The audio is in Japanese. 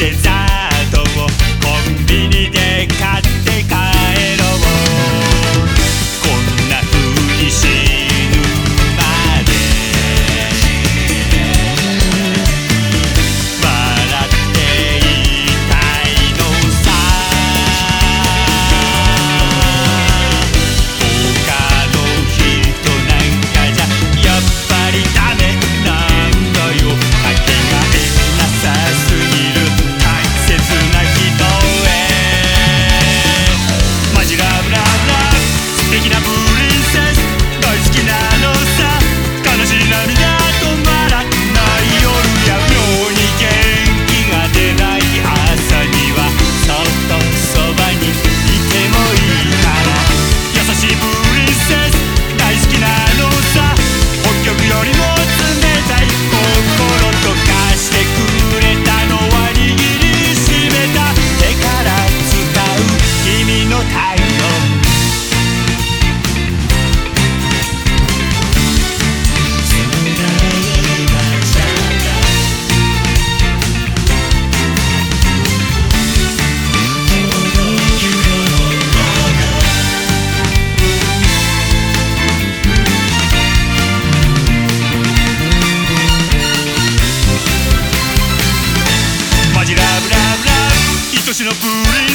デザートをコンビニで買って帰ろう。こんな風に死ぬまで笑っていたいのさ。他の人なんかじゃやっぱりダメなんだよ。かけがえなさすぎる大切な人へ。マジラブラブラ素敵なプリンセス大好きなのさ。悲しい涙止まらない夜や妙に元気が出ない朝にはそっとそばにいてもいいから。優しいプリンセス大好きなのさ。北極よりも冷たい心とかしてくれたのは握りしめた手から使う君の太陽。マジラブラブラ愛しのプリン